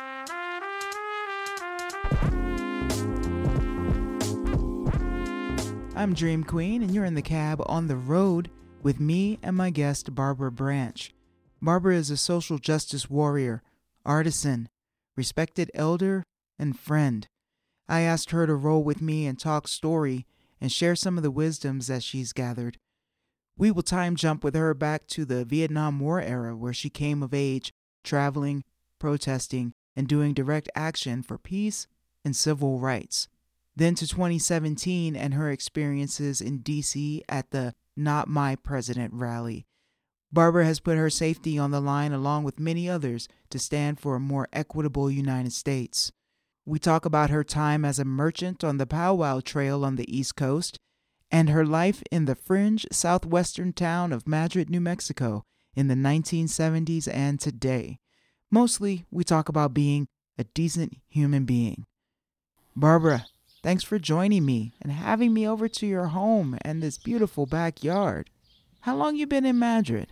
I'm Dream Queen, and you're in the cab on the road with me and my guest, Barbara Branch. Barbara is a social justice warrior, artisan, respected elder, and friend. I asked her to roll with me and talk story and share some of the wisdoms that she's gathered. We will time jump with her back to the Vietnam War era, where she came of age, traveling, protesting, and doing direct action for peace and civil rights. Then to 2017 and her experiences in D.C. at the Not My President rally. Barbara has put her safety on the line along with many others to stand for a more equitable United States. We talk about her time as a merchant on the Pow Wow Trail on the East Coast and her life in the fringe southwestern town of Madrid, New Mexico in the 1970s and today. Mostly, we talk about being a decent human being. Barbara, thanks for joining me and having me over to your home and this beautiful backyard. How long you been in Madrid?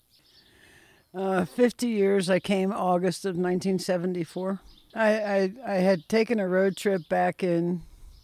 50 years. I came August of 1974. I had taken a road trip back in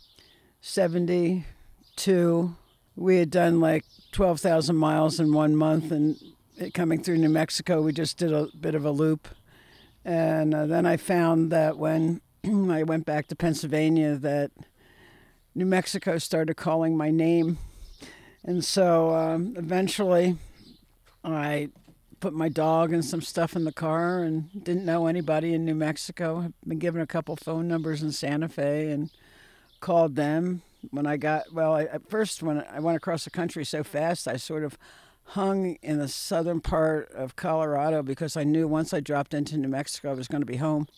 72. We had done like 12,000 miles in 1 month, and coming through New Mexico, we just did a bit of a loop. And then I found that when I went back to Pennsylvania that New Mexico started calling my name. And so eventually I put my dog and some stuff in the car and didn't know anybody in New Mexico. I've been given a couple phone numbers in Santa Fe and called them. When I got, at first when I went across the country so fast, I sort of hung in the southern part of Colorado because I knew once I dropped into New Mexico I was going to be home.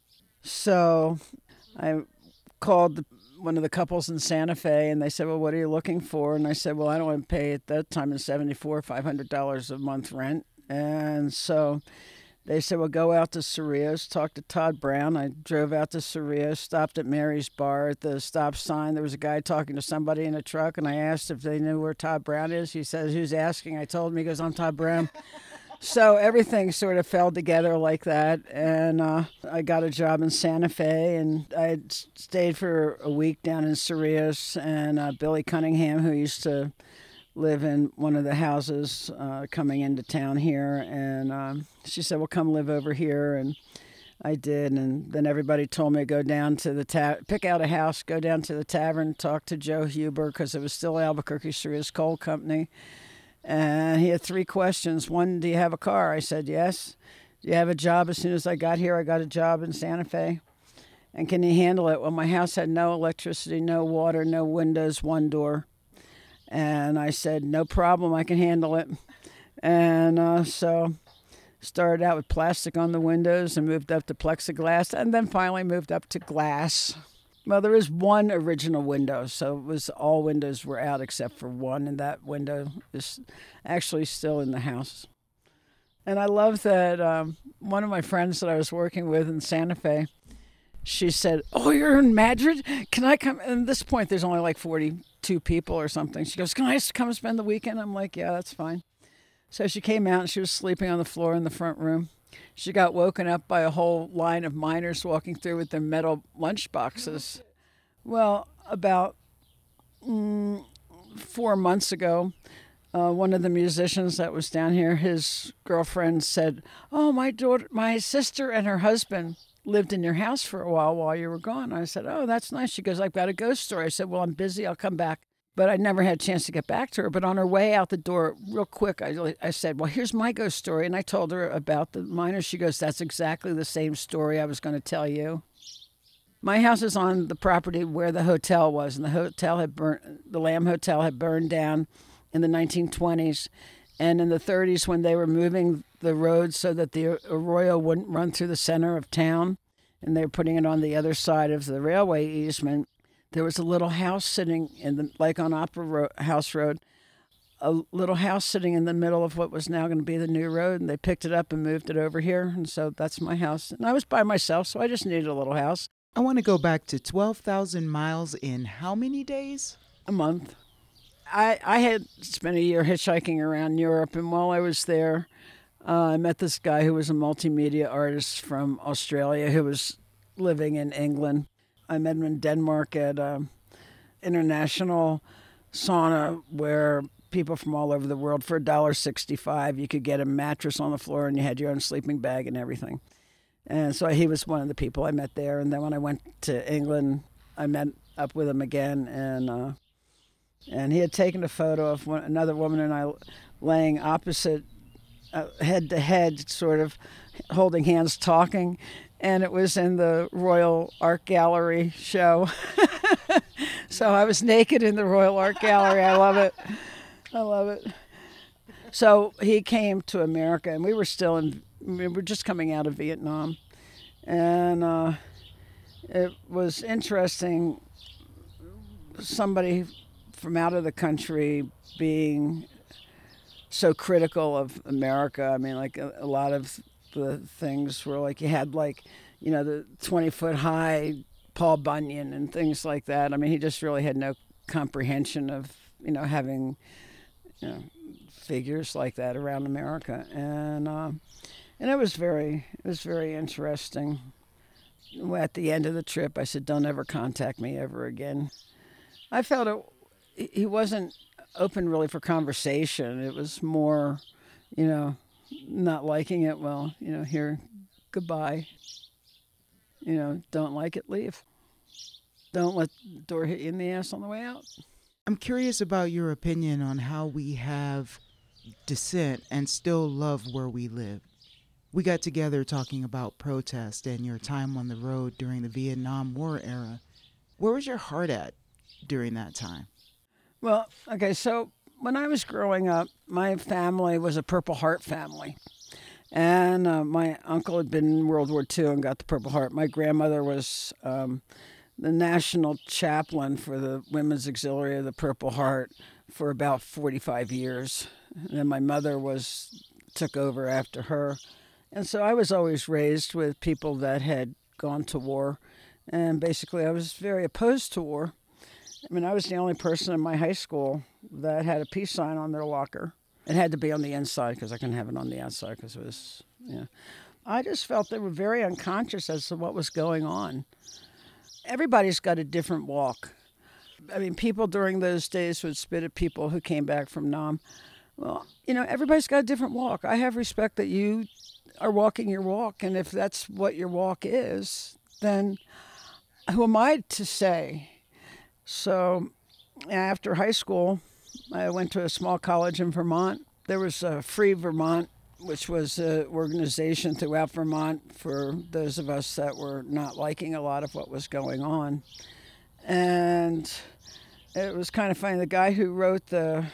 So I called one of the couples in Santa Fe, and they said, well, what are you looking for? And I said, well, I don't want to pay at that time in 74 $500 a month rent. And so they said, well, go out to Cerrillos, talk to Todd Brown. I drove out to Cerrillos, stopped at Mary's Bar at the stop sign. There was a guy talking to somebody in a truck, and I asked if they knew where Todd Brown is. He says, who's asking? I told him. He goes, I'm Todd Brown. So everything sort of fell together like that, and I got a job in Santa Fe, and I stayed for a week down in Cerrillos, and Billy Cunningham, who used to live in one of the houses coming into town here, and she said, well, come live over here, and I did, and then everybody told me to go down to the pick out a house, go down to the tavern, talk to Joe Huber, because it was still Albuquerque Cerrillos Coal Company. And he had 3 questions. One, do you have a car? I said, yes. Do you have a job? As soon as I got here, I got a job in Santa Fe. And can you handle it? Well, my house had no electricity, no water, no windows, 1 door. And I said, no problem, I can handle it. And so started out with plastic on the windows and moved up to plexiglass, and then finally moved up to glass. Well, there is 1 original window, so it was all windows were out except for 1, and that window is actually still in the house. And I love that one of my friends that I was working with in Santa Fe, she said, oh, you're in Madrid? Can I come? And at this point, there's only like 42 people or something. She goes, can I come spend the weekend? I'm like, yeah, that's fine. So she came out, and she was sleeping on the floor in the front room. She got woken up by a whole line of miners walking through with their metal lunch boxes. Well, about 4 months ago, one of the musicians that was down here, his girlfriend said, oh, my sister and her husband lived in your house for a while you were gone. I said, oh, that's nice. She goes, I've got a ghost story. I said, well, I'm busy. I'll come back. But I never had a chance to get back to her. But on her way out the door, real quick, I said, well, here's my ghost story. And I told her about the miners. She goes, that's exactly the same story I was going to tell you. My house is on the property where the hotel was. And the Lamb Hotel had burned down in the 1920s. And in the 30s, when they were moving the road so that the Arroyo wouldn't run through the center of town, and they were putting it on the other side of the railway easement, there was a little house sitting like on Opera House Road, a little house sitting in the middle of what was now going to be the new road, and they picked it up and moved it over here, and so that's my house. And I was by myself, so I just needed a little house. I want to go back to 12,000 miles in how many days? A month. I had spent a year hitchhiking around Europe, and while I was there, I met this guy who was a multimedia artist from Australia who was living in England. I met him in Denmark at international sauna where people from all over the world, for $1.65, you could get a mattress on the floor and you had your own sleeping bag and everything. And so he was one of the people I met there. And then when I went to England, I met up with him again, and he had taken a photo of another woman and I laying opposite, head to head, sort of holding hands, talking, and it was in the Royal Art Gallery show. So I was naked in the Royal Art Gallery. I love it. I love it. So he came to America, and we were just coming out of Vietnam, and it was interesting. Somebody from out of the country being so critical of America. I mean, like a lot of the things were like you had the 20-foot high Paul Bunyan and things like that. I mean, he just really had no comprehension of having figures like that around America, and it was very interesting. At the end of the trip, I said, "Don't ever contact me ever again." I felt he wasn't open really for conversation. It was more, not liking it. Well, here, goodbye. Don't like it, leave. Don't let the door hit you in the ass on the way out. I'm curious about your opinion on how we have dissent and still love where we live. We got together talking about protest and your time on the road during the Vietnam War era. Where was your heart at during that time? Well, okay, so when I was growing up, my family was a Purple Heart family. And my uncle had been in World War II and got the Purple Heart. My grandmother was the national chaplain for the Women's Auxiliary of the Purple Heart for about 45 years. And then my mother took over after her. And so I was always raised with people that had gone to war. And basically I was very opposed to war. I mean, I was the only person in my high school that had a peace sign on their locker. It had to be on the inside because I couldn't have it on the outside because it was, I just felt they were very unconscious as to what was going on. Everybody's got a different walk. I mean, people during those days would spit at people who came back from Nam. Well, everybody's got a different walk. I have respect that you are walking your walk, and if that's what your walk is, then who am I to say? So after high school, I went to a small college in Vermont. There was Free Vermont, which was an organization throughout Vermont for those of us that were not liking a lot of what was going on. And it was kind of funny. The guy who wrote the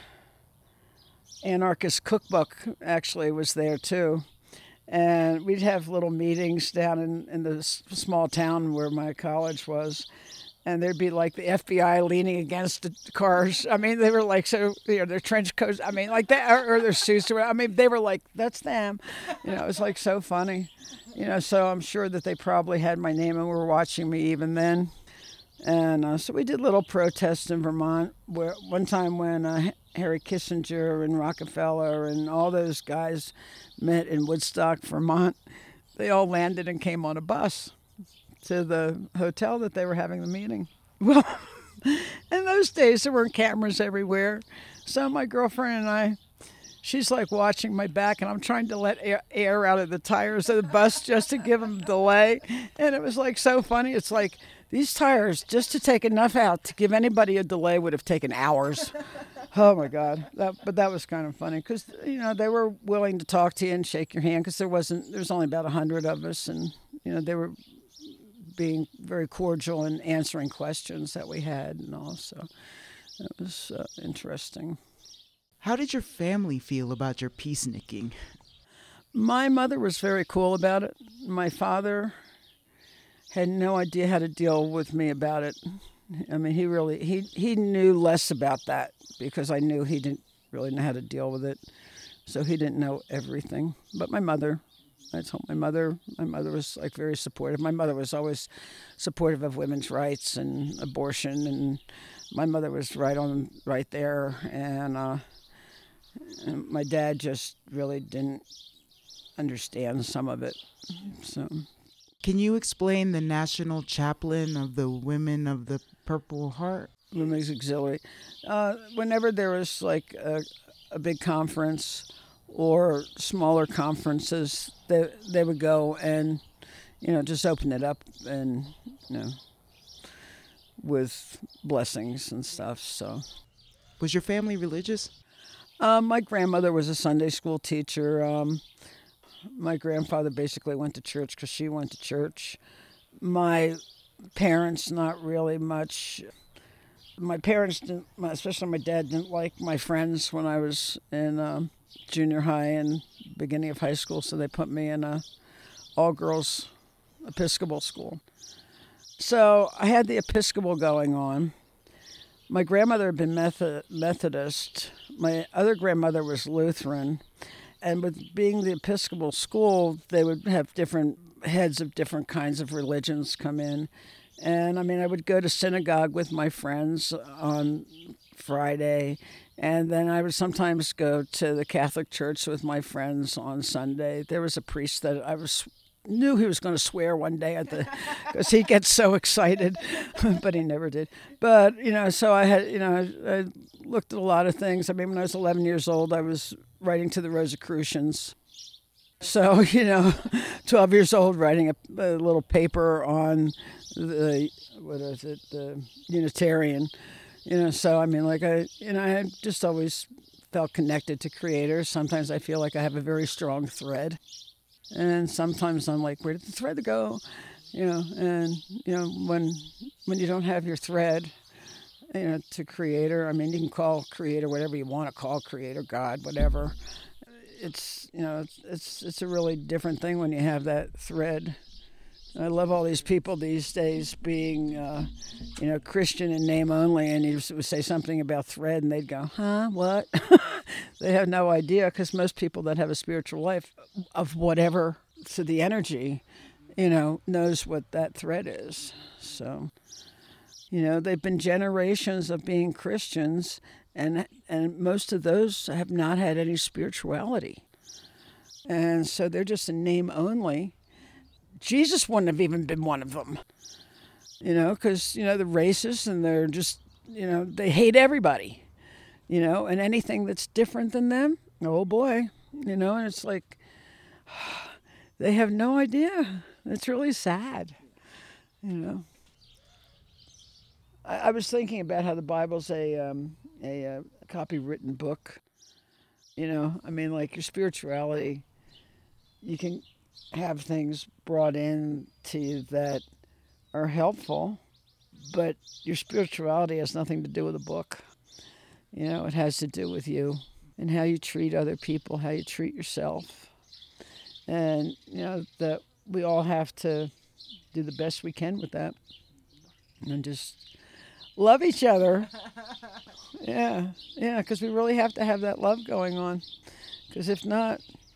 Anarchist Cookbook actually was there too. And we'd have little meetings down in the small town where my college was. And there'd be like the FBI leaning against the cars. I mean, they were like, so, their trench coats, I mean, like that, or their suits. I mean, they were like, that's them. It was like so funny. So I'm sure that they probably had my name and were watching me even then. And so we did little protests in Vermont. Where one time when Harry Kissinger and Rockefeller and all those guys met in Woodstock, Vermont, they all landed and came on a bus to the hotel that they were having the meeting. Well, in those days, there weren't cameras everywhere. So my girlfriend and I, she's like watching my back, and I'm trying to let air out of the tires of the bus just to give them delay. And it was like so funny. It's like these tires, just to take enough out to give anybody a delay would have taken hours. Oh, my God. But that was kind of funny because, they were willing to talk to you and shake your hand because there was only about 100 of us. And, they were being very cordial and answering questions that we had and all. So it was interesting. How did your family feel about your peacemaking? My mother was very cool about it. My father had no idea how to deal with me about it. I mean, he knew less about that because I knew he didn't really know how to deal with it. So he didn't know everything. But my mother, I told my mother was like very supportive. My mother was always supportive of women's rights and abortion, and my mother was right there. And my dad just really didn't understand some of it. So, Can you explain the national chaplain of the Women of the Purple Heart? Women's Auxiliary. Whenever there was like a big conference or smaller conferences, they would go and, just open it up and, with blessings and stuff. So, Was your family religious? my grandmother was a Sunday school teacher. My grandfather basically went to church because she went to church. My parents, not really much. My parents didn't, especially my dad, didn't like my friends when I was in junior high and beginning of high school, so they put me in a all-girls Episcopal school. So I had the Episcopal going on. My grandmother had been Methodist. My other grandmother was Lutheran. And with being the Episcopal school, they would have different heads of different kinds of religions come in. And I would go to synagogue with my friends on Friday. And then I would sometimes go to the Catholic Church with my friends on Sunday. There was a priest that I knew he was going to swear one day because he gets so excited, but he never did. But, so I had, I looked at a lot of things. When I was 11 years old, I was writing to the Rosicrucians. So, 12 years old, writing a little paper on the Unitarian. So, I just always felt connected to Creator. Sometimes I feel like I have a very strong thread. And sometimes I'm like, where did the thread go? When you don't have your thread, to Creator, you can call Creator whatever you want to call Creator, God, whatever. It's a really different thing when you have that thread. I love all these people these days being, Christian in name only, and you would say something about thread, and they'd go, huh, what? They have no idea, because most people that have a spiritual life of whatever to the energy, knows what that thread is. So, they've been generations of being Christians, and most of those have not had any spirituality. And so they're just a name only. Jesus wouldn't have even been one of them, because, the racists, and they're just, they hate everybody, and anything that's different than them, oh boy, and it's like, they have no idea. It's really sad, I was thinking about how the Bible's a copywritten book, like your spirituality, you can have things brought in to you that are helpful, but your spirituality has nothing to do with a book. It has to do with you and how you treat other people, how you treat yourself. And, that we all have to do the best we can with that and just love each other. Yeah, because we really have to have that love going on, because if not,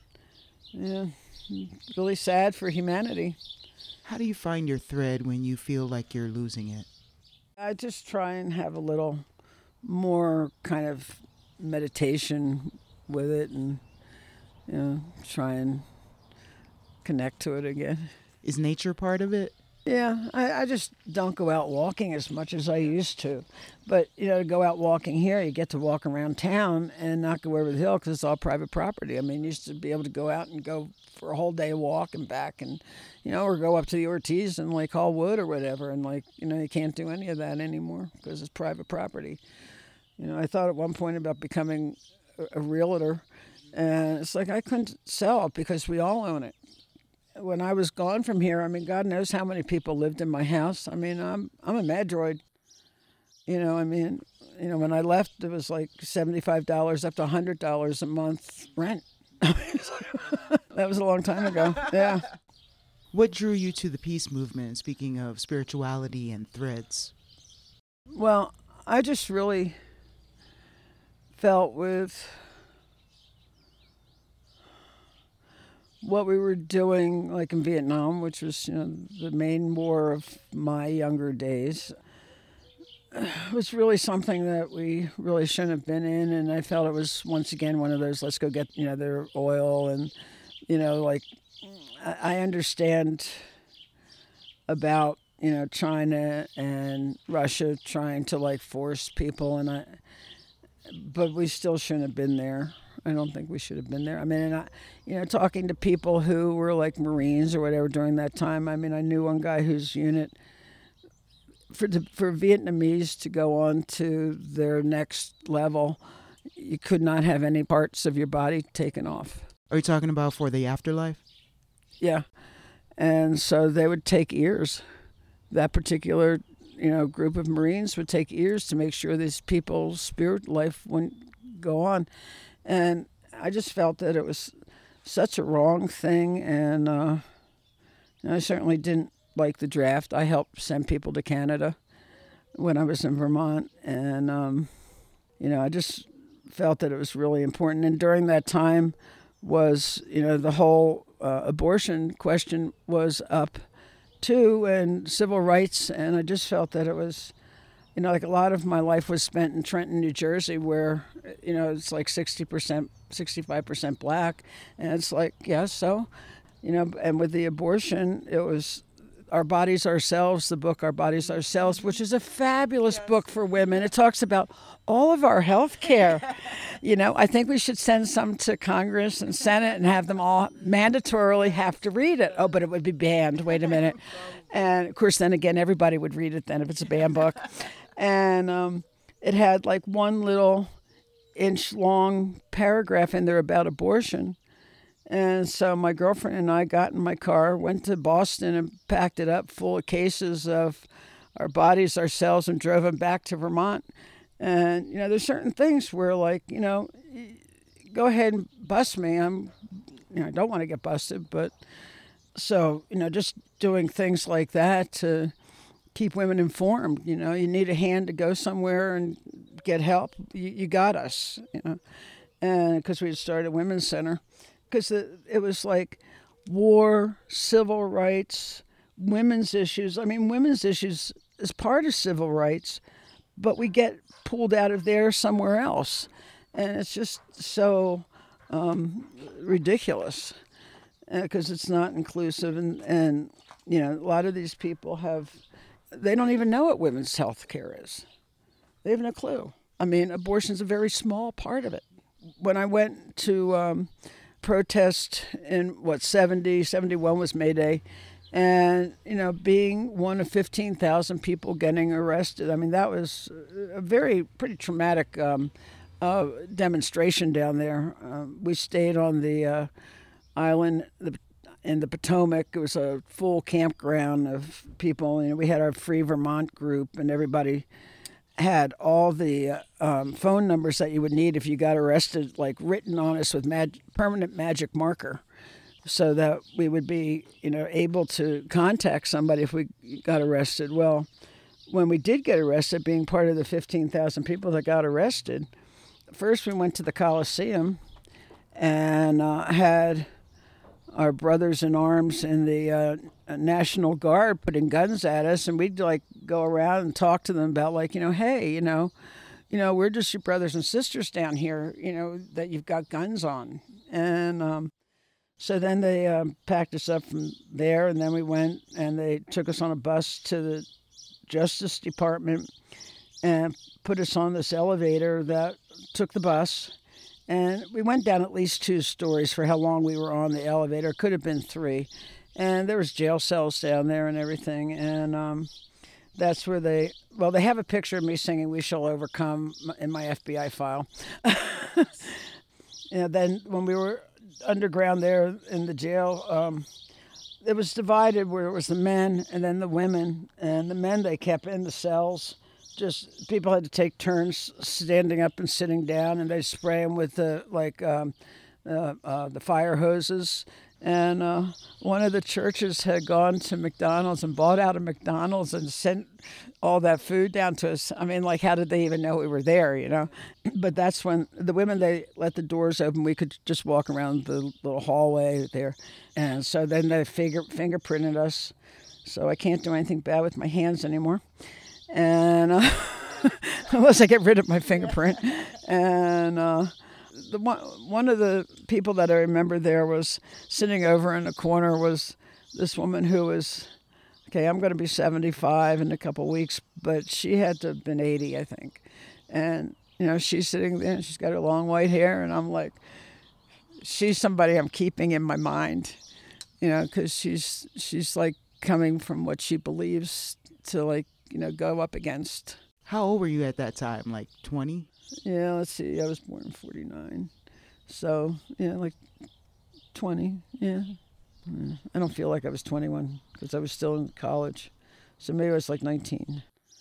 it's really sad for humanity. How do you find your thread when you feel like you're losing it? I just try and have a little more kind of meditation with it, and try and connect to it again. Is nature part of it? Yeah, I just don't go out walking as much as I used to. But, to go out walking here, you get to walk around town and not go over the hill because it's all private property. You used to be able to go out and go for a whole day walk and back and, or go up to the Ortiz and like haul wood or whatever. And you can't do any of that anymore because it's private property. I thought at one point about becoming a realtor, and it's like I couldn't sell it because we all own it. When I was gone from here, God knows how many people lived in my house. I'm a madroid. When I left, it was like $75 up to $100 a month rent. That was a long time ago. Yeah. What drew you to the peace movement, speaking of spirituality and threads? Well, I just really felt with what we were doing, like in Vietnam, which was, the main war of my younger days, was really something that we really shouldn't have been in. And I felt it was, once again, one of those, let's go get, their oil and Like I understand about, China and Russia trying to like force people, but we still shouldn't have been there. I don't think we should have been there. I mean, and talking to people who were like Marines or whatever during that time. I mean, I knew one guy whose unit, for Vietnamese to go on to their next level, you could not have any parts of your body taken off. Are you talking about for the afterlife? Yeah. And so they would take ears. That particular, group of Marines would take ears to make sure these people's spirit life wouldn't go on. And I just felt that it was such a wrong thing. And I certainly didn't like the draft. I helped send people to Canada when I was in Vermont. And, I just felt that it was really important. And during that time was, the whole abortion question was up too, and civil rights. And I just felt that it was, like a lot of my life was spent in Trenton, New Jersey, where, it's like 60%, 65% black. And it's like, yeah, so, and with the abortion, it was Our Bodies Ourselves, the book Our Bodies Ourselves, which is a fabulous book for women. It talks about all of our health care. I think we should send some to Congress and Senate and have them all mandatorily have to read it. Oh, but it would be banned. Wait a minute. And, of course, then again, everybody would read it then if it's a banned book. And it had like one little inch-long paragraph in there about abortion. And so my girlfriend and I got in my car, went to Boston and packed it up full of cases of Our Bodies Ourselves and drove them back to Vermont. And, there's certain things where, like, go ahead and bust me. I don't want to get busted. But so, just doing things like that to keep women informed. You need a hand to go somewhere and get help. You got us, and because we had started a women's center. Because it was like war, civil rights, women's issues. I mean, women's issues is part of civil rights, but we get pulled out of there somewhere else. And it's just so ridiculous because it's not inclusive. And, a lot of these people they don't even know what women's health care is. They have no clue. I mean, abortion's a very small part of it. When I went to protest in 71 was May Day, and being one of 15,000 people getting arrested, I mean that was a pretty traumatic demonstration down there. We stayed on the island in the Potomac. It was a full campground of people. We had our Free Vermont group, and everybody had all the phone numbers that you would need if you got arrested, like written on us with permanent magic marker, so that we would be, able to contact somebody if we got arrested. Well, when we did get arrested, being part of the 15,000 people that got arrested, first we went to the Coliseum and had our brothers in arms in the National Guard putting guns at us, and we'd like go around and talk to them about like, hey, we're just your brothers and sisters down here, that you've got guns on. And so then they packed us up from there, and then we went and they took us on a bus to the Justice Department and put us on this elevator that took the bus. And we went down at least 2 stories for how long we were on the elevator. Could have been 3. And there was jail cells down there and everything. And that's where they have a picture of me singing "We Shall Overcome" in my FBI file. Then when we were underground there in the jail, it was divided where it was the men and then the women. And the men they kept in the cells. Just people had to take turns standing up and sitting down, and they spray them with the fire hoses. And one of the churches had gone to McDonald's and bought out a McDonald's and sent all that food down to us. I mean, like, how did they even know we were there, But that's when the women, they let the doors open. We could just walk around the little hallway there. And so then they fingerprinted us. So I can't do anything bad with my hands anymore. And unless I get rid of my fingerprint. And one of the people that I remember there was sitting over in the corner was this woman who was, okay, I'm going to be 75 in a couple weeks, but she had to have been 80, I think. And, she's sitting there and she's got her long white hair, and I'm like, she's somebody I'm keeping in my mind, because she's like coming from what she believes to go up against. How old were you at that time? Like 20? Yeah, let's see. I was born in 49. So, like 20, yeah. I don't feel like I was 21 because I was still in college. So maybe I was like 19.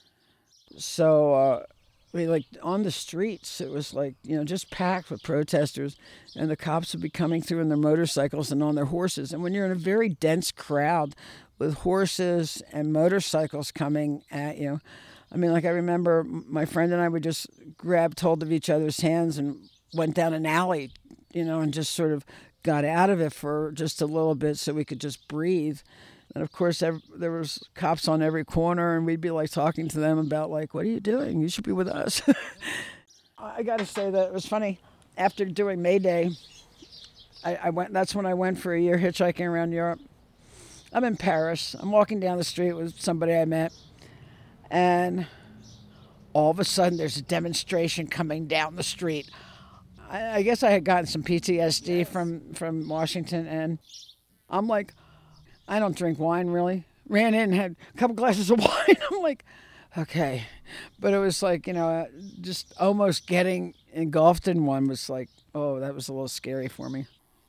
So, on the streets, it was just packed with protesters, and the cops would be coming through in their motorcycles and on their horses. And when you're in a very dense crowd with horses and motorcycles coming at you, I remember my friend and I would just grabbed hold of each other's hands and went down an alley, and just sort of got out of it for just a little bit so we could just breathe. And of course, there was cops on every corner, and we'd be talking to them about what are you doing? You should be with us. I got to say that it was funny. After doing May Day, I went. That's when I went for a year hitchhiking around Europe. I'm in Paris. I'm walking down the street with somebody I met, and all of a sudden there's a demonstration coming down the street. I guess I had gotten some PTSD from Washington, and I'm like, I don't drink wine really. Ran in and had a couple glasses of wine. I'm like, okay. But it was just almost getting engulfed in one was oh, that was a little scary for me.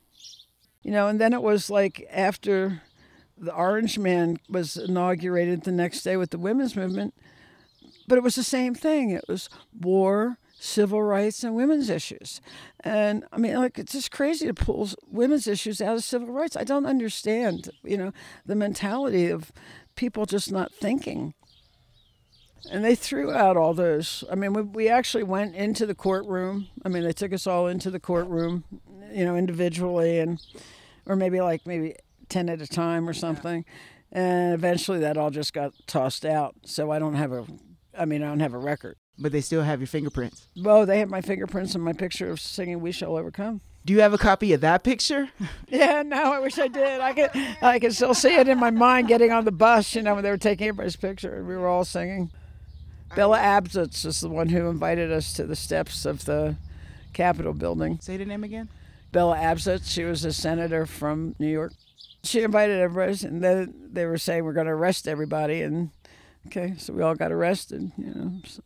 And then it was after the Orange Man was inaugurated the next day with the women's movement, but it was the same thing. It was war, civil rights, and women's issues. And it's just crazy to pull women's issues out of civil rights. I don't understand, the mentality of people just not thinking. And they threw out all those. We actually went into the courtroom. They took us all into the courtroom, individually, or maybe 10 at a time or something. And eventually that all just got tossed out. So I don't have a record. But they still have your fingerprints. Well, they have my fingerprints and my picture of singing "We Shall Overcome." Do you have a copy of that picture? Yeah, no, I wish I did. I can still see it in my mind getting on the bus, when they were taking everybody's picture and we were all singing. Bella Abzug is the one who invited us to the steps of the Capitol building. Say the name again. Bella Abzug. She was a senator from New York. She invited everybody, and then they were saying we're going to arrest everybody, and okay, so we all got arrested. So.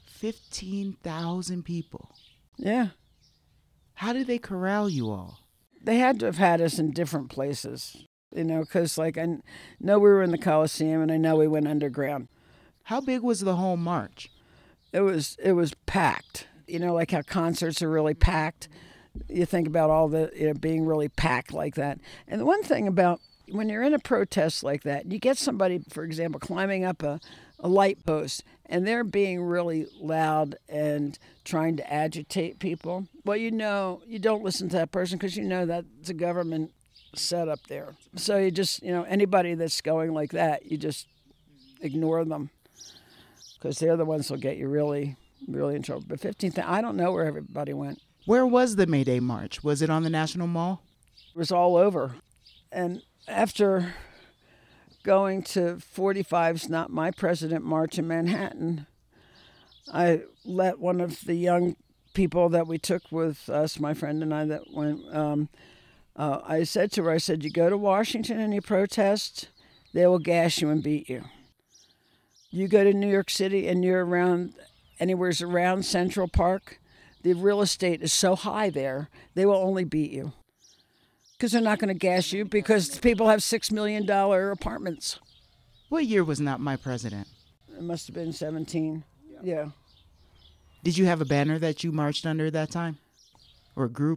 15,000 people. Yeah. How did they corral you all? They had to have had us in different places, because I know we were in the Coliseum, and I know we went underground. How big was the whole march? It was packed. How concerts are really packed. You think about all the being really packed like that. And the one thing about when you're in a protest like that, you get somebody, for example, climbing up a light post, and they're being really loud and trying to agitate people. Well, you don't listen to that person because that's a government setup there. So you just, anybody that's going like that, you just ignore them because they're the ones that'll get you really, really in trouble. But 15,000, I don't know where everybody went. Where was the May Day March? Was it on the National Mall? It was all over. And after going to 45's Not My President March in Manhattan, I let one of the young people that we took with us, my friend and I that went, I said to her, you go to Washington and you protest, they will gas you and beat you. You go to New York City and you're anywhere around Central Park, the real estate is so high there, they will only beat you. Because they're not going to gas you because people have $6 million apartments. What year was Not My President? It must have been 17. Yeah. Did you have a banner that you marched under at that time? Or a group?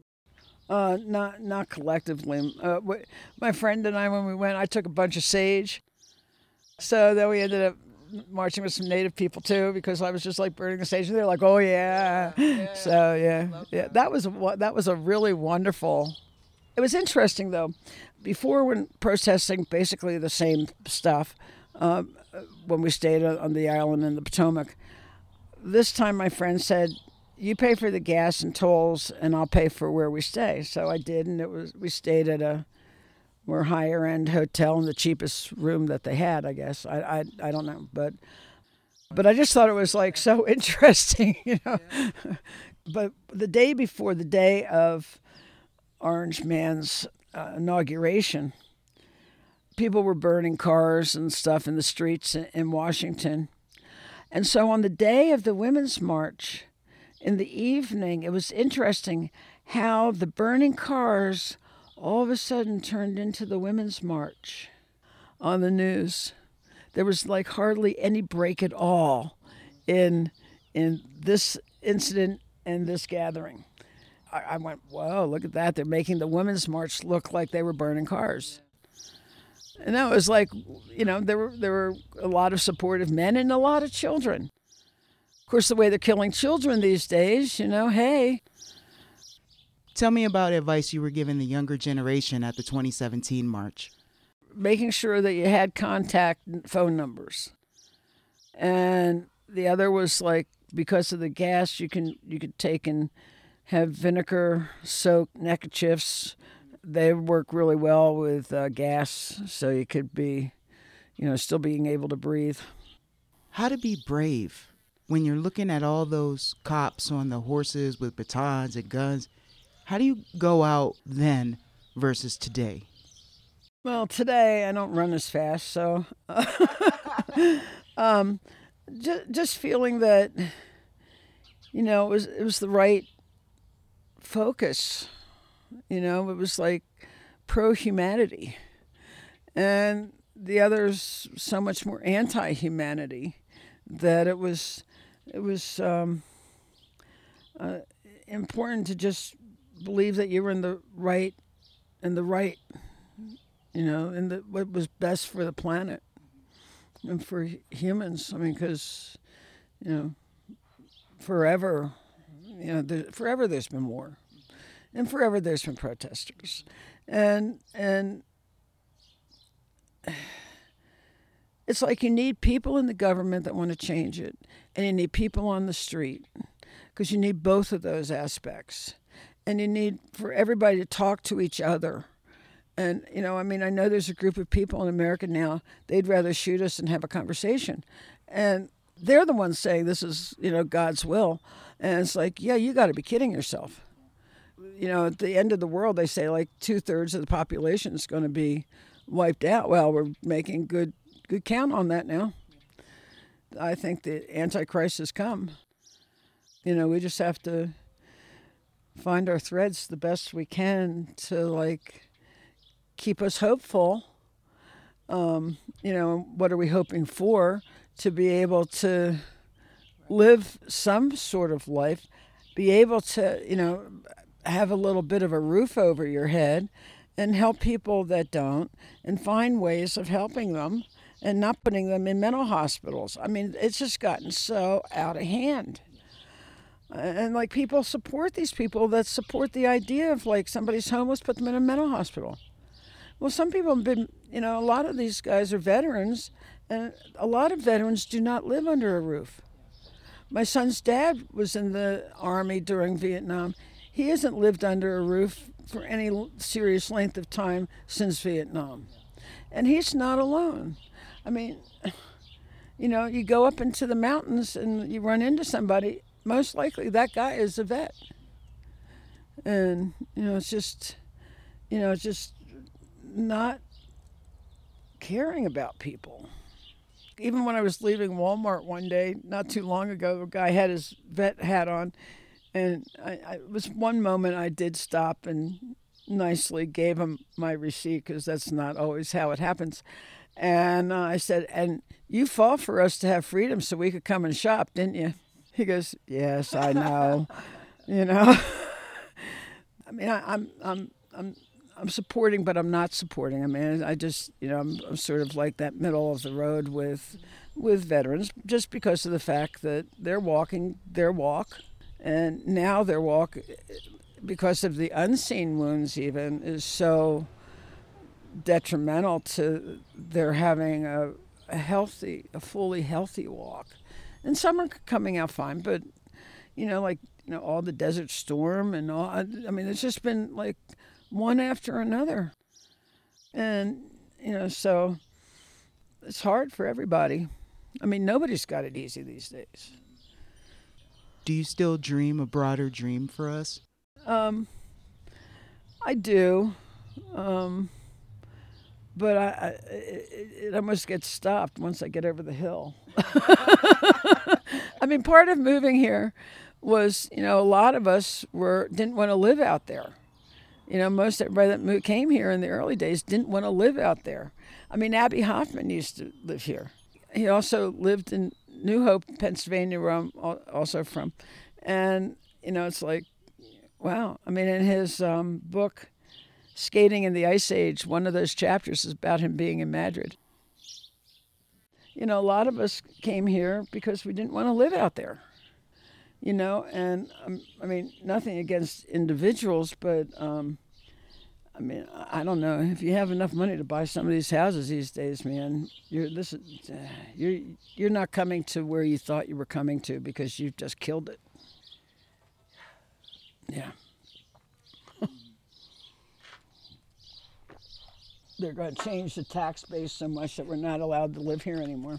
Not collectively. My friend and I, when we went, I took a bunch of sage. So then we ended up marching with some native people too, because I was just burning the sage, and they're like, "Oh yeah." So yeah, that was a really wonderful. It was interesting though. Before, when protesting basically the same stuff, when we stayed on the island in the Potomac, this time my friend said, you pay for the gas and tolls, and I'll pay for where we stay. So I did, and we stayed at a more higher end hotel in the cheapest room that they had. I guess I don't know, but I just thought it was like so interesting, you know. Yeah. But the day before the day of Orange Man's inauguration, people were burning cars and stuff in the streets in Washington. And so on the day of the Women's March, in the evening, it was interesting how the burning cars all of a sudden turned into the Women's March on the news. There was like hardly any break at all in this incident and this gathering. I went, whoa, look at that. They're making the Women's March look like they were burning cars. And that was like, you know, there were a lot of supportive men and a lot of children. Of course, the way they're killing children these days, you know, hey. Tell me about advice you were giving the younger generation at the 2017 march. Making sure that you had contact phone numbers. And the other was like, because of the gas, you could take and have vinegar-soaked neckerchiefs. They work really well with gas, so you could be, you know, still being able to breathe. How to be brave when you're looking at all those cops on the horses with batons and guns. How do you go out then versus today? Well, today I don't run as fast, so just feeling that, you know, it was the right focus. You know, it was like pro-humanity. And the other's so much more anti-humanity that it was important to just believe that you were in the right, you know, and what was best for the planet and for humans. I mean, because, you know, forever there's been war. And forever there's been protesters. And it's like you need people in the government that want to change it. And you need people on the street. Because you need both of those aspects. And you need for everybody to talk to each other. And, you know, I mean, I know there's a group of people in America now, they'd rather shoot us than have a conversation. And they're the ones saying this is, you know, God's will. And it's like, yeah, you got to be kidding yourself. You know, at the end of the world, they say like 2/3 of the population is going to be wiped out. Well, we're making good count on that now. I think the Antichrist has come. You know, we just have to find our threads the best we can to like keep us hopeful. You know, what are we hoping for? To be able to live some sort of life, be able to, you know, have a little bit of a roof over your head and help people that don't and find ways of helping them and not putting them in mental hospitals. I mean, it's just gotten so out of hand. And like people support these people that support the idea of like somebody's homeless, put them in a mental hospital. Well, some people have been, you know, a lot of these guys are veterans, and a lot of veterans do not live under a roof. My son's dad was in the Army during Vietnam. He hasn't lived under a roof for any serious length of time since Vietnam. And he's not alone. I mean, you know, you go up into the mountains and you run into somebody, most likely that guy is a vet. And, you know, it's just not caring about people. Even when I was leaving Walmart one day, not too long ago, a guy had his vet hat on. And it was one moment I did stop and nicely gave him my receipt because that's not always how it happens. And I said, and you fought for us to have freedom so we could come and shop, didn't you? He goes, yes, I know. You know, I mean, I'm supporting, but I'm not supporting. I mean, I just, you know, I'm sort of like that middle of the road with veterans just because of the fact that they're walking their walk. And now their walk, because of the unseen wounds even, is so detrimental to their having a fully healthy walk. And some are coming out fine, but, you know, like all the Desert Storm and all. I mean, it's just been like one after another. And, so it's hard for everybody. I mean, nobody's got it easy these days. Do you still dream a broader dream for us? I do. But it almost gets stopped once I get over the hill. I mean, part of moving here was, a lot of us didn't want to live out there. Most everybody that came here in the early days didn't want to live out there. I mean, Abbie Hoffman used to live here. He also lived in New Hope, Pennsylvania, where I'm also from. And, it's like, wow. I mean, in his book, Skating in the Ice Age, one of those chapters is about him being in Madrid. A lot of us came here because we didn't want to live out there. And I mean, nothing against individuals, but I mean, I don't know. If you have enough money to buy some of these houses these days, man, you're not coming to where you thought you were coming to because you've just killed it. Yeah. They're going to change the tax base so much that we're not allowed to live here anymore.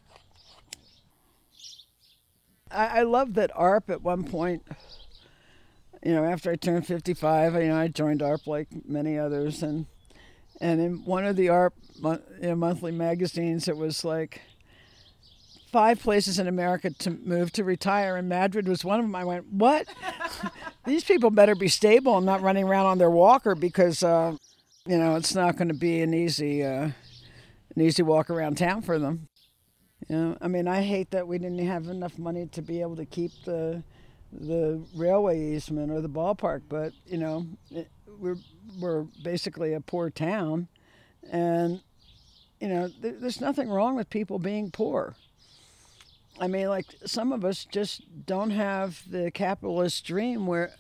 I love that ARP at one point, after I turned 55, I joined ARP like many others. And in one of the ARP monthly magazines, it was like 5 places in America to move to retire, and Madrid was one of them. I went, what? These people better be stable and not running around on their walker because, it's not going to be an easy walk around town for them. I mean, I hate that we didn't have enough money to be able to keep the railway easement or the ballpark, but we're basically a poor town, and there's nothing wrong with people being poor. I mean, like, some of us just don't have the capitalist gene where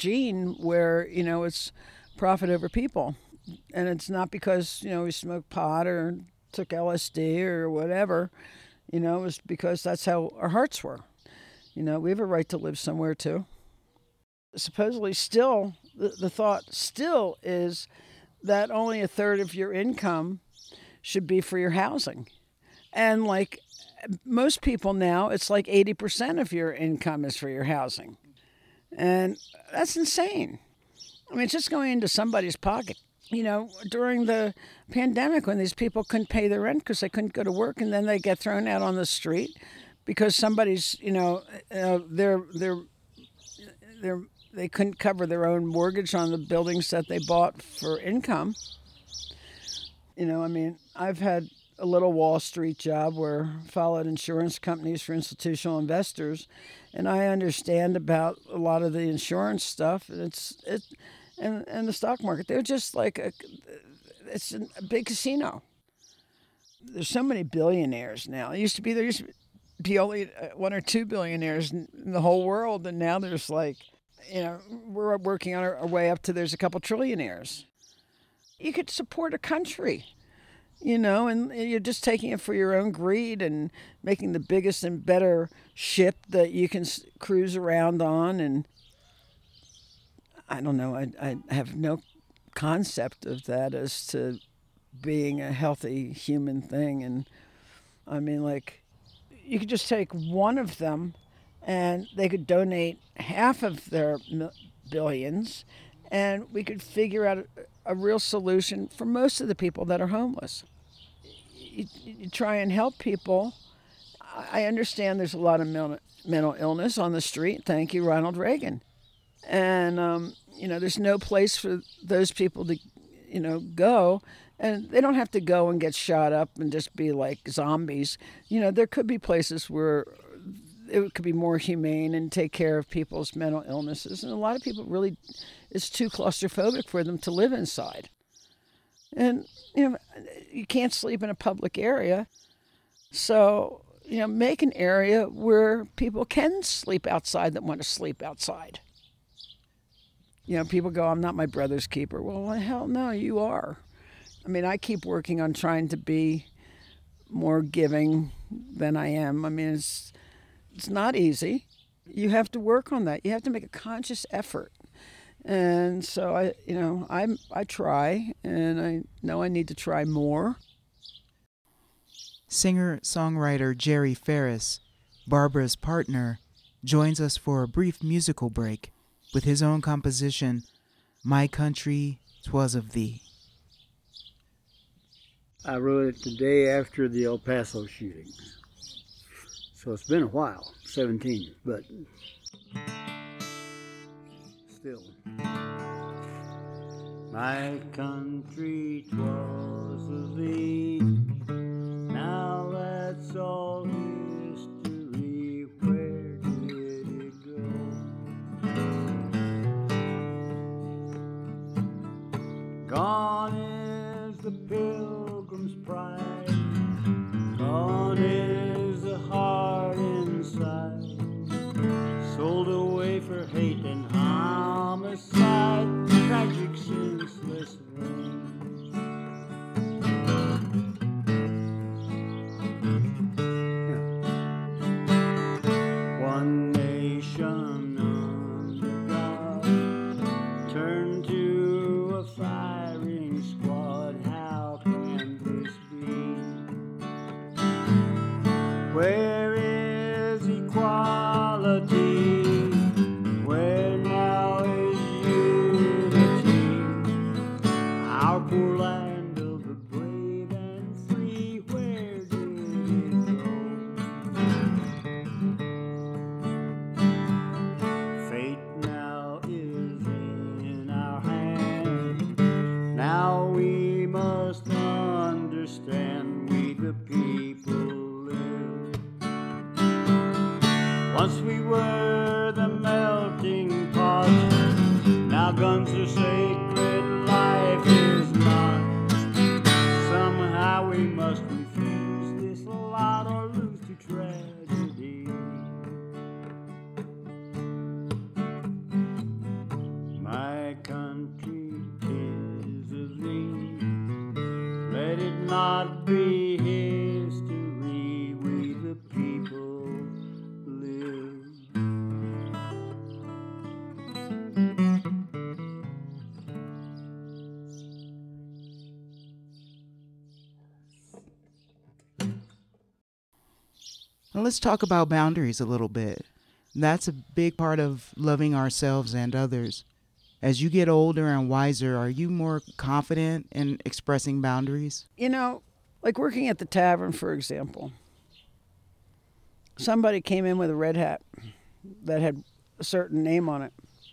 it's profit over people, and it's not because we smoked pot or took LSD or whatever. It was because that's how our hearts were. We have a right to live somewhere too. Supposedly still, the thought still is that only a third of your income should be for your housing. And like most people now, it's like 80% of your income is for your housing. And that's insane. I mean, it's just going into somebody's pocket. During the pandemic when these people couldn't pay their rent because they couldn't go to work, and then they get thrown out on the street because somebody's, they couldn't cover their own mortgage on the buildings that they bought for income. I mean, I've had a little Wall Street job where I followed insurance companies for institutional investors, and I understand about a lot of the insurance stuff. And the stock market, they're just like it's a big casino. There's so many billionaires now. There used to be only 1 or 2 billionaires in the whole world, and now there's like, we're working on our way up to there's a couple trillionaires. You could support a country, and you're just taking it for your own greed and making the biggest and better ship that you can cruise around on. And I don't know. I have no concept of that as to being a healthy human thing. And I mean, like, you could just take one of them and they could donate half of their billions, and we could figure out a real solution for most of the people that are homeless. You try and help people. I understand there's a lot of mental illness on the street. Thank you, Ronald Reagan. And, there's no place for those people to, go. And they don't have to go and get shot up and just be like zombies. There could be places where it could be more humane and take care of people's mental illnesses. And a lot of people really, it's too claustrophobic for them to live inside. And, you can't sleep in a public area. So, make an area where people can sleep outside that want to sleep outside. People go, I'm not my brother's keeper. Well, hell no, you are. I mean, I keep working on trying to be more giving than I am. I mean, it's not easy, You have to work on that. You have to make a conscious effort. And so I try, and I know I need to try more. Singer-songwriter Jerry Ferris, Barbara's partner, joins us for a brief musical break with his own composition, My Country, 'Twas of Thee. I wrote it the day after the El Paso shootings. So it's been a while, 17, but still. My country, 'twas of thee, now that's all history. Where did it go? Gone is the pilgrim's pride, gone is the heart inside, sold away for hate and homicide, tragic senseless things. One nation under God turned to a firing squad. How can this be? Where is equality? Where now is unity? Our poor land of the brave and free, where did it go? Fate now is in our hand. Now we must understand, we the people live. Once we were the melting pot, now guns are sacred, life is not. Somehow we must refuse this lot or lose to tragedy. My country is of thee, let it not be history, we the people live. Now let's talk about boundaries a little bit. That's a big part of loving ourselves and others. As you get older and wiser, are you more confident in expressing boundaries? Like working at the tavern, for example. Somebody came in with a red hat that had a certain name on it.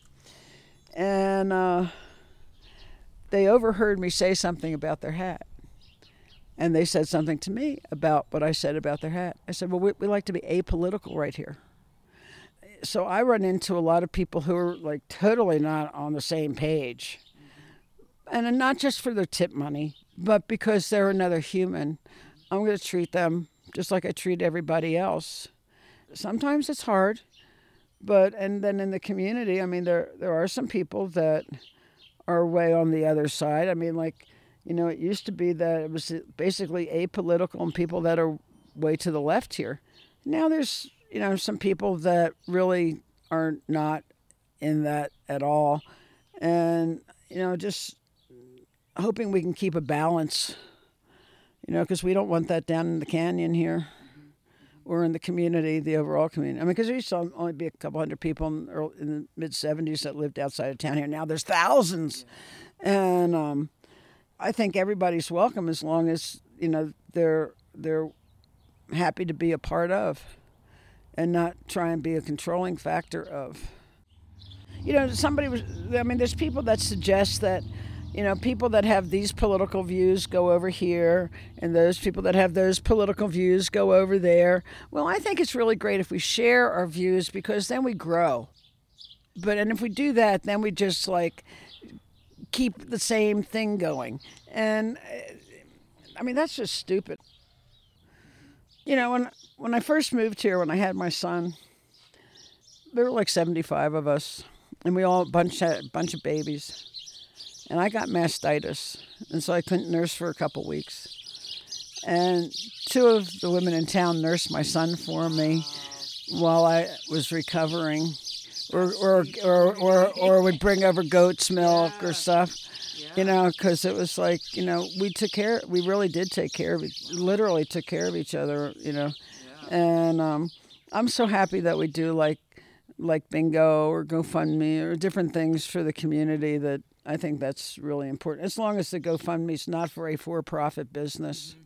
And they overheard me say something about their hat. And they said something to me about what I said about their hat. I said, well, we like to be apolitical right here. So I run into a lot of people who are like totally not on the same page. And not just for their tip money, but because they're another human. I'm going to treat them just like I treat everybody else. Sometimes it's hard, and then in the community, I mean, there are some people that are way on the other side. I mean, like, it used to be that it was basically apolitical and people that are way to the left here. Now there's, some people that really are not in that at all. And, just hoping we can keep a balance, because we don't want that down in the canyon here or in the community, the overall community. I mean, because there used to only be a couple hundred people in the mid-'70s that lived outside of town here. Now there's thousands. And I think everybody's welcome as long as, they're happy to be a part of and not try and be a controlling factor of. There's people that suggest that, people that have these political views go over here and those people that have those political views go over there. Well, I think it's really great if we share our views because then we grow. And if we do that, then we just keep the same thing going. And that's just stupid. When I first moved here, when I had my son, there were like 75 of us, and we all had a bunch of babies. And I got mastitis, and so I couldn't nurse for a couple weeks. And two of the women in town nursed my son for me. while I was recovering, or would bring over goat's milk or stuff. Because it was like, we really did take care of literally took care of each other. And I'm so happy that we do like bingo or GoFundMe or different things for the community. That I think that's really important, as long as the GoFundMe's not for a for-profit business.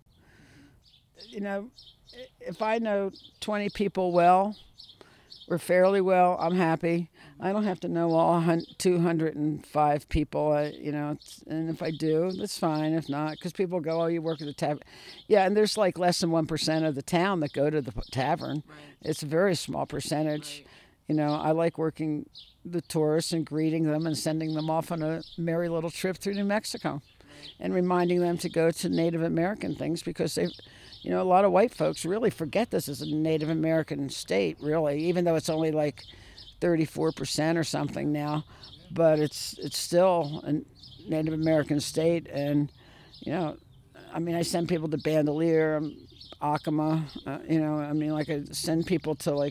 If I know 20 people well or fairly well, I'm happy. I don't have to know all 205 people, and if I do, that's fine. If not, because people go, oh, you work at the tavern. Yeah, and there's like less than 1% of the town that go to the tavern. Right. It's a very small percentage. Right. I like working the tourists and greeting them and sending them off on a merry little trip through New Mexico. Right. And reminding them to go to Native American things, because they, a lot of white folks really forget this is a Native American state, really, even though it's only like 34% or something now, but it's still a Native American state. And I send people to Bandelier, Acoma, I send people to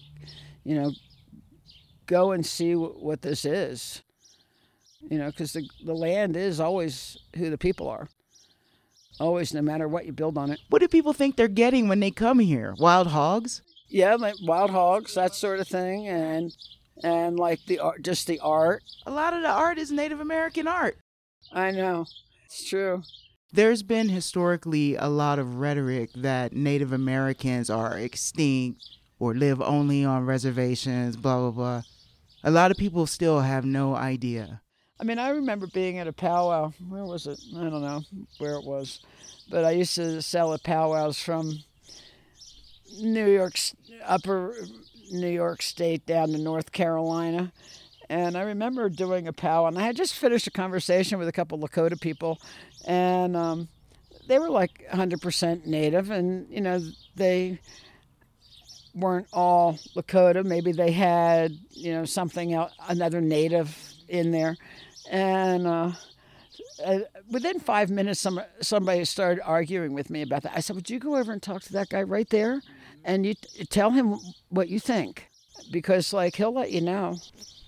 go and see what this is, because the land is always who the people are, always, no matter what you build on it. What do people think they're getting when they come here? Wild hogs? Yeah, like wild hogs, that sort of thing, and like just the art. A lot of the art is Native American art. I know. It's true. There's been historically a lot of rhetoric that Native Americans are extinct or live only on reservations, blah, blah, blah. A lot of people still have no idea. I remember being at a powwow. Where was it? I don't know where it was. But I used to sell at powwows from upper New York State down to North Carolina. And I remember doing a powwow, and I had just finished a conversation with a couple Lakota people, and they were like 100% Native, and, they weren't all Lakota. Maybe they had, something else, another Native in there. And within 5 minutes, somebody started arguing with me about that. I said, would you go over and talk to that guy right there? And you tell him what you think, because he'll let you know.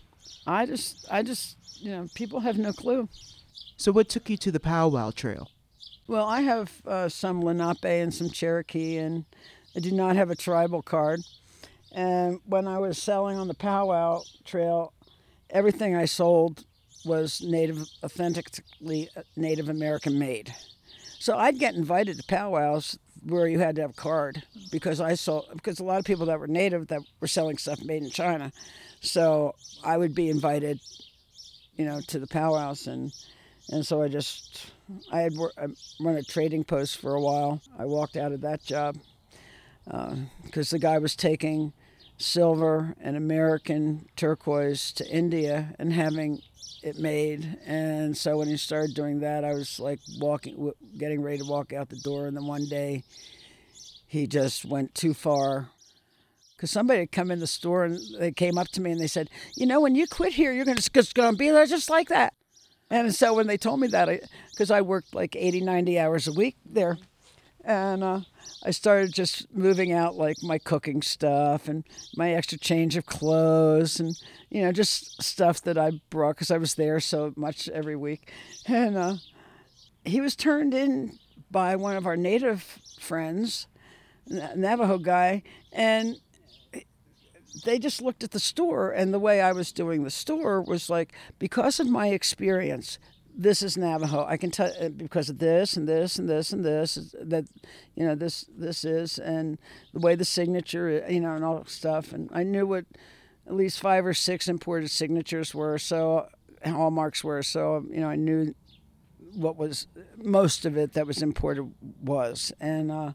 I just, people have no clue. So what took you to the powwow trail? Well, I have some Lenape and some Cherokee, and I do not have a tribal card. And when I was selling on the powwow trail, everything I sold was authentically Native American made. So I'd get invited to powwows where you had to have a card, because a lot of people that were Native that were selling stuff made in China. So I would be invited, to the powwows, and so I had run a trading post for a while. I walked out of that job because the guy was taking silver and American turquoise to India and having it made. And so when he started doing that, I was like getting ready to walk out the door. And then one day he just went too far, because somebody had come in the store and they came up to me and they said, when you quit here, you're going to be there just like that. And so when they told me that, because I worked like 80, 90 hours a week there, and I started just moving out like my cooking stuff and my extra change of clothes and, just stuff that I brought because I was there so much every week. And he was turned in by one of our Native friends, Navajo guy, and they just looked at the store, and the way I was doing the store was like, because of my experience, this is Navajo. I can tell because of this and this and this and this that, this is, and the way the signature, and all stuff. And I knew what at least 5 or 6 imported signatures were, so hallmarks were. So, I knew what was most of it that was imported was. And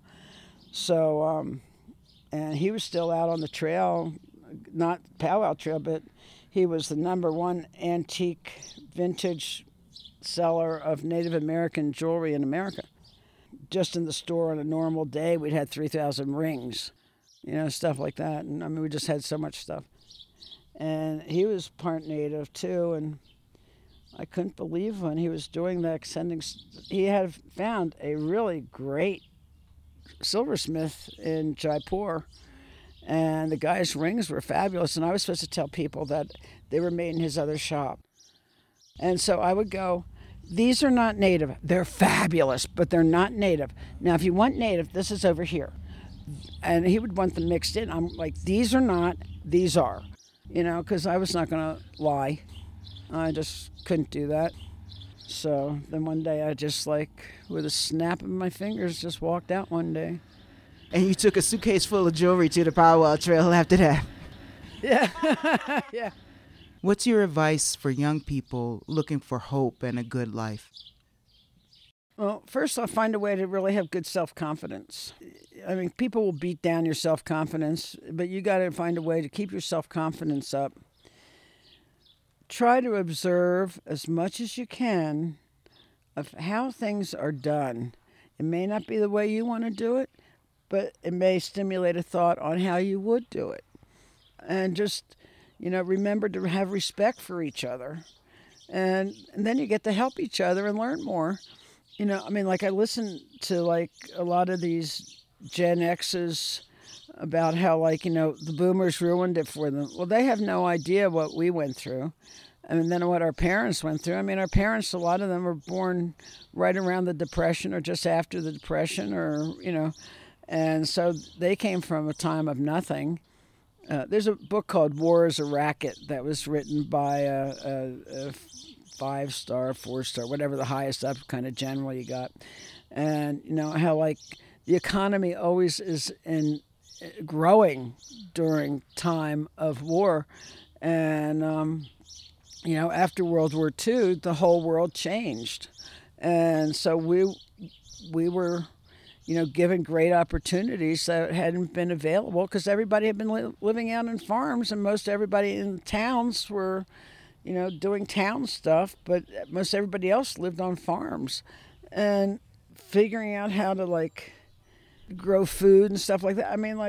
and he was still out on the trail, not powwow trail, but he was the #1 antique vintage seller of Native American jewelry in America. Just in the store on a normal day, we'd had 3,000 rings, stuff like that. And we just had so much stuff. And he was part Native too, and I couldn't believe when he was doing that, he had found a really great silversmith in Jaipur, And the guy's rings were fabulous, and I was supposed to tell people that they were made in his other shop. And so I would go, these are not native. They're fabulous, but they're not native. Now, if you want native, this is over here. And he would want them mixed in. I'm like, these are not, these are. Because I was not going to lie. I just couldn't do that. So then one day I just with a snap of my fingers, just walked out one day. And you took a suitcase full of jewelry to the Powwow Trail after that. Yeah, yeah. What's your advice for young people looking for hope and a good life? Well, first I'll find a way to really have good self-confidence. I mean, people will beat down your self-confidence, but you got to find a way to keep your self-confidence up. Try to observe as much as you can of how things are done. It may not be the way you want to do it, but it may stimulate a thought on how you would do it. And just, remember to have respect for each other. And then you get to help each other and learn more. I listen to a lot of these Gen X's about how the boomers ruined it for them. Well, they have no idea what we went through. And then what our parents went through. I mean, our parents, a lot of them were born right around the Depression or just after the Depression and so they came from a time of nothing. There's a book called War is a Racket that was written by a 5-star, 4-star, whatever the highest up kind of general you got. And, how the economy always is growing during time of war. And, after World War II, the whole world changed. And so we were, given great opportunities that hadn't been available because everybody had been living out in farms, and most everybody in towns were, doing town stuff, but most everybody else lived on farms. And figuring out how to grow food and stuff like that.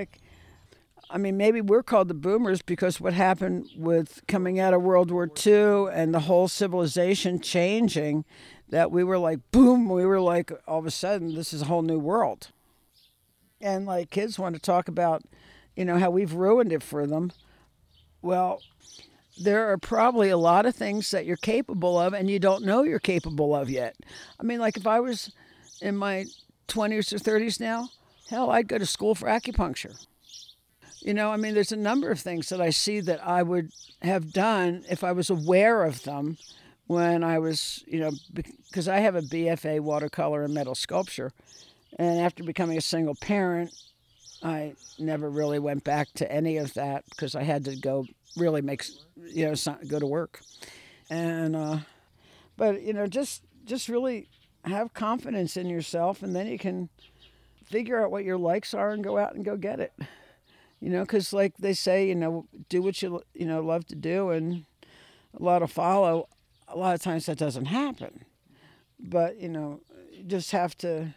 I mean, maybe we're called the boomers because what happened with coming out of World War II and the whole civilization changing, that we were boom, we were all of a sudden, this is a whole new world. And kids want to talk about, how we've ruined it for them. Well, there are probably a lot of things that you're capable of and you don't know you're capable of yet. I mean, if I was in my 20s or 30s now, hell, I'd go to school for acupuncture. There's a number of things that I see that I would have done if I was aware of them when I was, because I have a BFA watercolor and metal sculpture. And after becoming a single parent, I never really went back to any of that because I had to go really go to work. And, but, just really have confidence in yourself, and then you can figure out what your likes are and go out and go get it. Because they say, do what you love to do, and a lot will follow. A lot of times that doesn't happen. But, you just have to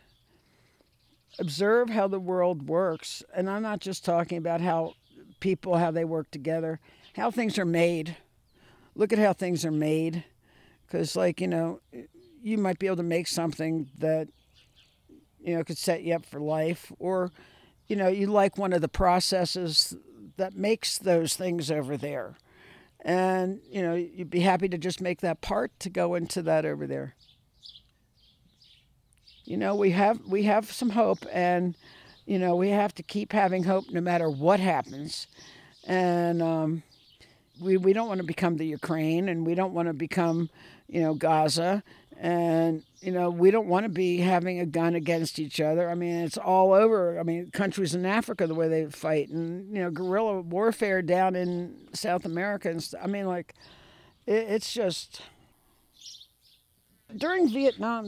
observe how the world works. And I'm not just talking about how they work together, how things are made. Look at how things are made. Because, you might be able to make something that, could set you up for life. Or, you like one of the processes that makes those things over there. And, you'd be happy to just make that part to go into that over there. We have some hope, and, we have to keep having hope no matter what happens. And we don't want to become the Ukraine, and we don't want to become, Gaza. And, we don't want to be having a gun against each other. I mean, it's all over. I mean, countries in Africa, the way they fight, and, guerrilla warfare down in South America. And it's just... During Vietnam,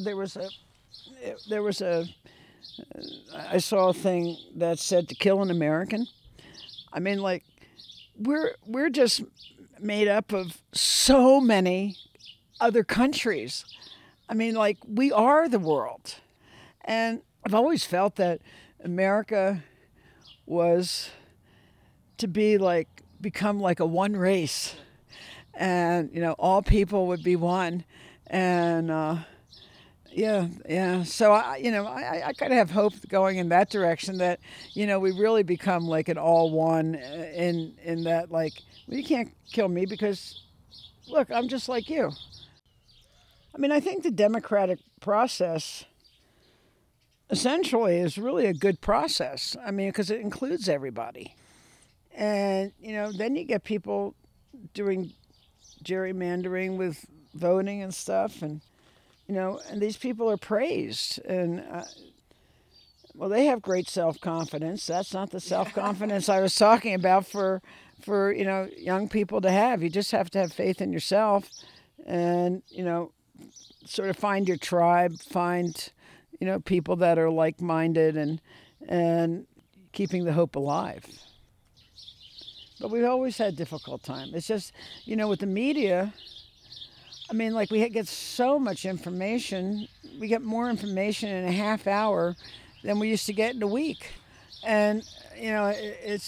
I saw a thing that said to kill an American. I mean, we're just made up of so many other countries. I mean, we are the world. And I've always felt that America was to be become a one race. And, all people would be one. And Yeah. So I kind of have hope going in that direction that, we really become like an all one in that, like, well, you can't kill me because, look, I'm just like you. I mean, I think the democratic process essentially is really a good process. I mean, because it includes everybody. And, then you get people doing gerrymandering with voting and stuff. And, and these people are praised. And, well, they have great self-confidence. That's not the self-confidence I was talking about for young people to have. You just have to have faith in yourself and, sort of find your tribe, find, people that are like-minded and keeping the hope alive. But we've always had a difficult time. It's just, with the media, I mean, like, we get so much information. We get more information in a half hour than we used to get in a week. And, it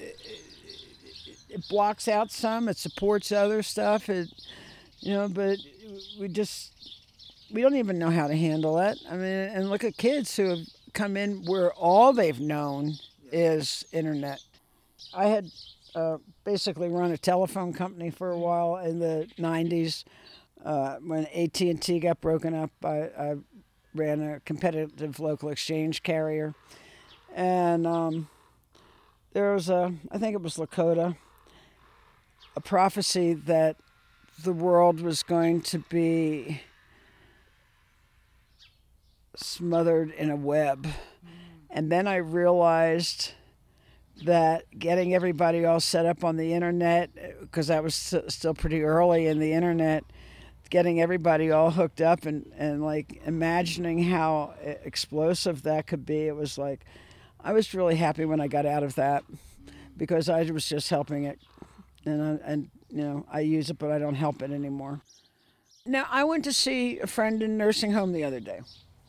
blocks out some, it supports other stuff, but we don't even know how to handle it. I mean, and look at kids who have come in where all they've known is internet. I had basically run a telephone company for a while in the 90s. When AT&T got broken up, I ran a competitive local exchange carrier. And there was I think it was Lakota, a prophecy that the world was going to be smothered in a web. And then I realized that getting everybody all set up on the internet, because that was still pretty early in the internet, getting everybody all hooked up and like imagining how explosive that could be, it was like, I was really happy when I got out of that because I was just helping it. And I use it, but I don't help it anymore. Now, I went to see a friend in a nursing home the other day.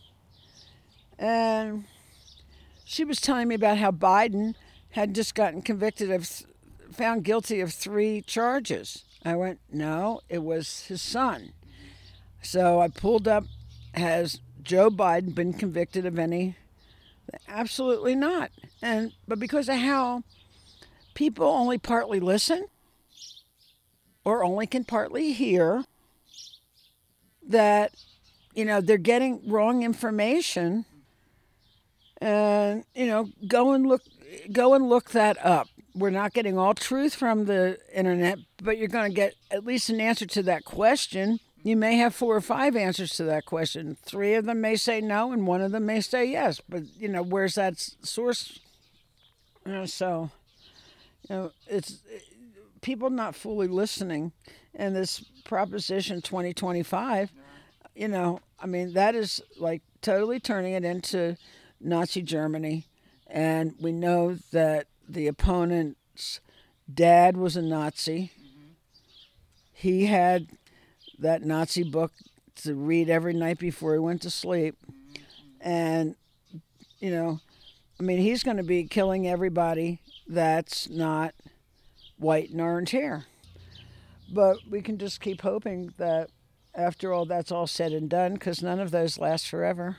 And she was telling me about how Biden had just gotten found guilty of 3 charges. I went, no, it was his son. So I pulled up, has Joe Biden been convicted of any? Absolutely not. But because of how people only partly listen or only can partly hear, that, they're getting wrong information. And, go and look that up. We're not getting all truth from the internet, but you're going to get at least an answer to that question. You may have 4 or 5 answers to that question. 3 of them may say no, and 1 of them may say yes. But, where's that source? So, it's people not fully listening. And this Proposition 2025, I mean, that is like totally turning it into Nazi Germany. And we know that the opponent's dad was a Nazi. He had that Nazi book to read every night before he went to sleep. And, I mean, he's going to be killing everybody that's not white and orange hair. But we can just keep hoping that after all that's all said and done, because none of those last forever.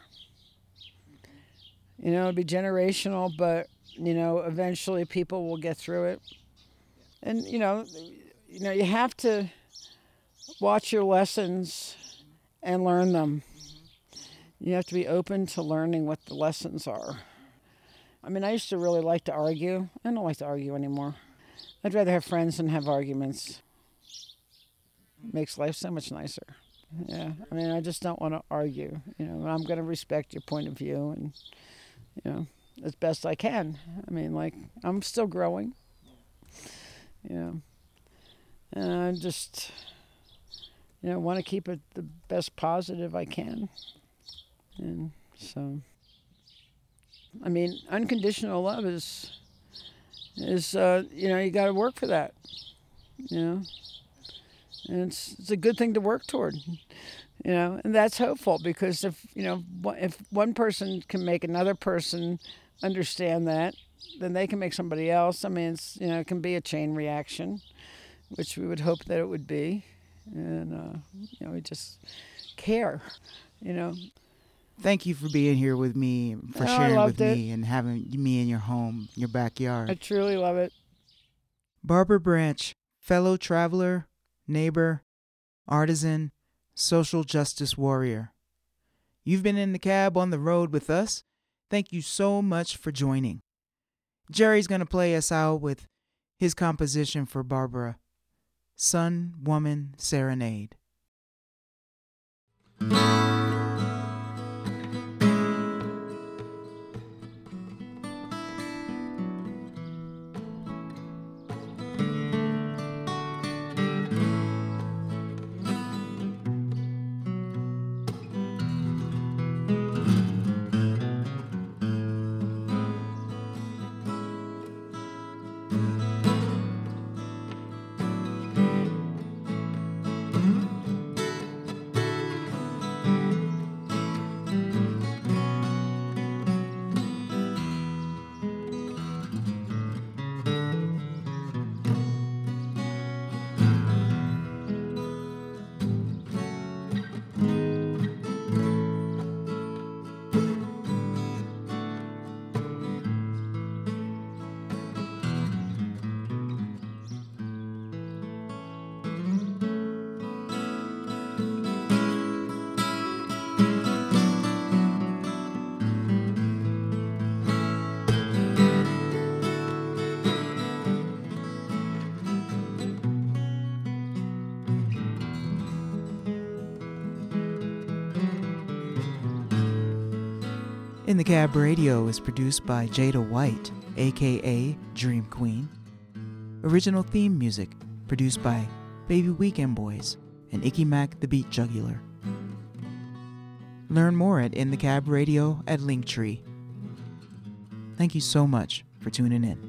It'll be generational, but, eventually people will get through it. And, you have to watch your lessons and learn them. You have to be open to learning what the lessons are. I mean, I used to really like to argue. I don't like to argue anymore. I'd rather have friends than have arguments. It makes life so much nicer. Yeah, I mean, I just don't want to argue. I'm going to respect your point of view and, as best I can. I mean, like, I'm still growing. And I just, want to keep it the best positive I can. And so, I mean, unconditional love is you got to work for that. And it's a good thing to work toward. And that's hopeful because if one person can make another person understand that, then they can make somebody else. I mean, it can be a chain reaction, which we would hope that it would be. And, we just care, thank you for being here with me, for Oh, I sharing with loved it. me and having me in your home, your backyard. I truly love it. Barbara Branch, fellow traveler, neighbor, artisan, social justice warrior. You've been in the cab on the road with us. Thank you so much for joining. Jerry's going to play us out with his composition for Barbara, Sun Woman Serenade. In the Cab Radio is produced by Jada White, aka Dream Queen. Original theme music produced by Baby Weekend Boys and Icky Mac the Beat Jugular. Learn more at In the Cab Radio at Linktree. Thank you so much for tuning in.